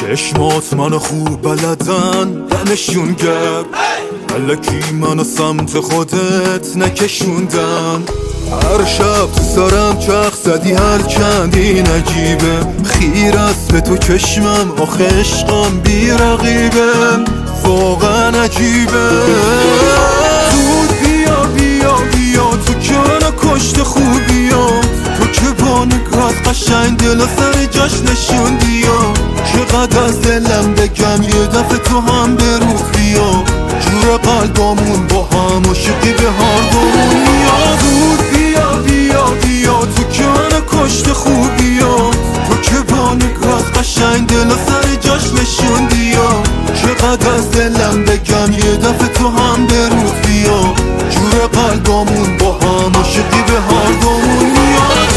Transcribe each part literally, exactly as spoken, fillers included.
چشمات منو خوب بلدن دمشون گرد، الکی منو سمت خودت نکشوندن. هر شب تو سرم چرخ زدی هر چندی نجیبه، خیر است به تو چشمم آخه عشقم بی رقیبه، واقعا عجیبه. زود بیا بیا بیا تو که منو کشت خوبیام، تو که با نگات قشنگ دل و سر جاش نشوندی. چقدر از دلم بگم یه دفعه تو هم به روز بیا، جور قلبامون با هم عاشقی به هر دومون میاد. زود بیا بیا بیا تو که منو کشت خوبیام، تو که با نگات قشنگ دل و سر جاش نشوندی. چقدر از دلم بگم یه دفعه تو هم به روز بیا، جور قلبامون با هم عاشقی به هر دومون میاد.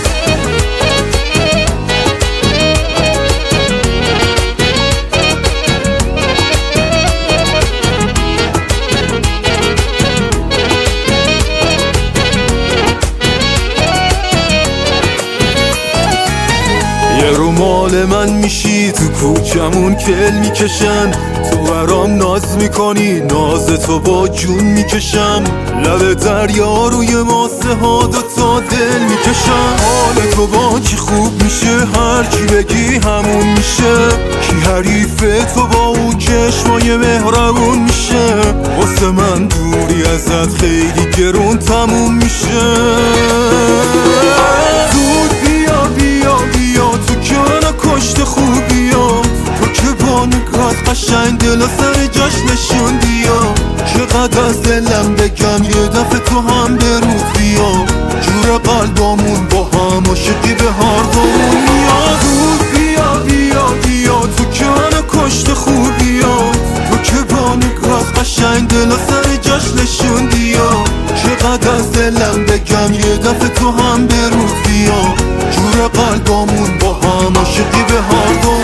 یه رومال من میشی تو کوچمون کل میکشن، تو برام ناز میکنی ناز تو با جون میکشم، لب دریا روی ماسه ها دوتا دل میکشم. حال تو با کی خوب میشه هرچی بگی همون میشه، کی حریف تو با اون چشمای مهربون میشه. واسه من دوری ازت خیلی گرون تموم میشه. زود بیا بیا بیا تو که منو کشت خوبیام، تو که با نگات قشنگ دل و سر جاش نشوندی. چقدر از دلم بگم یه دفعه تو هم به روز بیا، جور قلبامون با هم عاشقی به هر دومون میاد. زود بیا بیا بیا تو که منو کشت خوبیام، تو که با نگات قشنگ دل و سر جاش نشوندی. چقدر از دلم بگم یه دفعه تو هم به روز بیا، جور قلبامون با هم عاشقی به هر دومون.